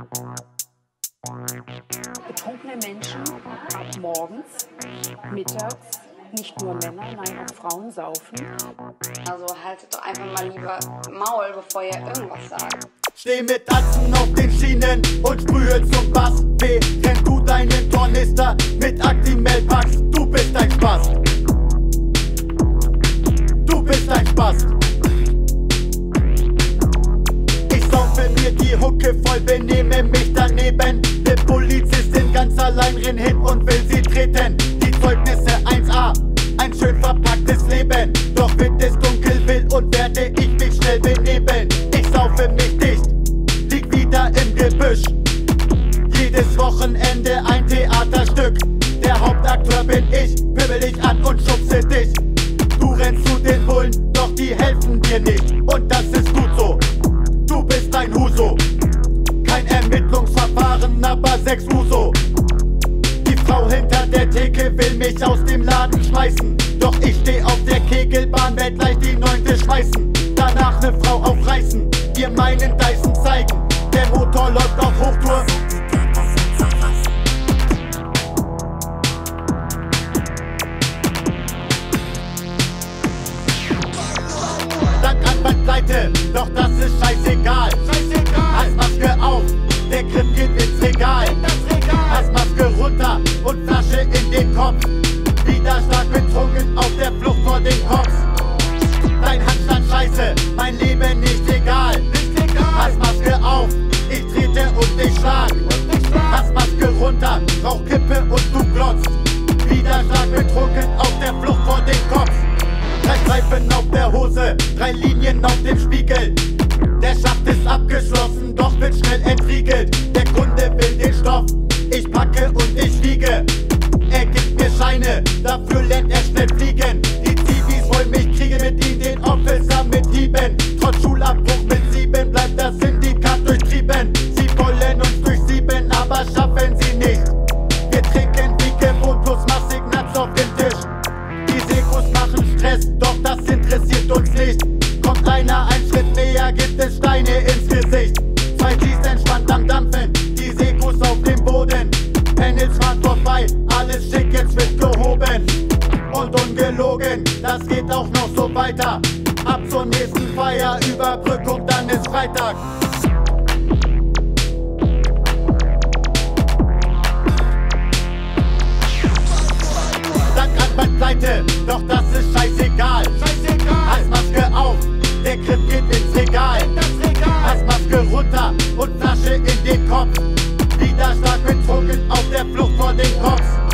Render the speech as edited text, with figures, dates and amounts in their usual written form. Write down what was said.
Betrunkene Menschen ab morgens, mittags, nicht nur Männer, nein, auch Frauen saufen. Also haltet doch einfach mal lieber Maul, bevor ihr irgendwas sagt. Steh mit Atzen auf den Schienen und sprühe zum Bass. Während du deinen Tornister mit Actimel packst. Du bist ein Spaß. Du bist ein Spaß. Ich saufe mir die Hucke voll, benehme mich daneben. Der Polizistin ganz allein renn hin und will sie treten. Die Zeugnisse 1a, ein schön verpacktes Leben. Doch wird es dunkel, will und werde ich mich schnell benebeln. Ich saufe mich dicht, lieg wieder im Gebüsch. Jedes Wochenende ein Theaterstück. Der Hauptakteur bin ich, pimmel dich an und schubse dich. Du rennst zu den Bullen, doch die helfen dir nicht. Und das ist gut so, du bist ein Huso. Kein Ermittlungsverfahren, aber 6 Uso. Die Frau hinter der Theke will mich aus dem Laden schmeißen. Doch ich steh auf der Kegelbahn, werd gleich die 9. schmeißen. Danach ne Frau aufreißen, wir meinen Dyson zeigen. Der Motor läuft auf Hochtour. Dank Pleite, doch das ist scheißegal. Als Maske auf, der Griff geht ins Regal. Als Maske runter und Flasche in den Kopf. Wieder stark betrunken auf der Flucht vor den Cops. Dein Handstand scheiße, mein Leben nicht egal. Als Maske auf, ich trete und ich schlag. Als Maske runter, rauch Kippe und du glotzt. Wieder stark betrunken auf der Flucht vor den Cops. 3 Streifen auf der Hose, 3 Linien auf dem Spiegel. Der Schacht ist abgeschlossen, doch wird schnell entriegelt. Der Kunde will den Stoff, ich packe und ich wiege. Er gibt mir Scheine, dafür lernt er schnell fliegen. Die Zivis wollen mich kriegen, mit ihm den Officer mit Hieben. Trotz Schulabbruch mit 7 bleibt das Syndikat durchtrieben. Sie wollen uns durchsieben, aber schaffen sie nicht. Wir trinken wie gewohnt, plus massig Nuts auf dem Tisch. Die Sekos machen Stress, doch das interessiert uns nicht. Kommt einer ein Schritt näher, gibt es Steine ins Gesicht. 2 Gs entspannt am Dampfen, die Sekos auf dem Boden. Panels fahren vorbei, alles schick, jetzt wird gehoben. Und ungelogen, das geht auch noch so weiter. Ab zur nächsten Feier, Überbrückung, dann ist Freitag. Pleite, doch das ist scheißegal. Als Maske auf, der Griff geht ins Regal. Als Maske runter und Flasche in den Kopf. Wieder stark betrunken auf der Flucht vor den Cops.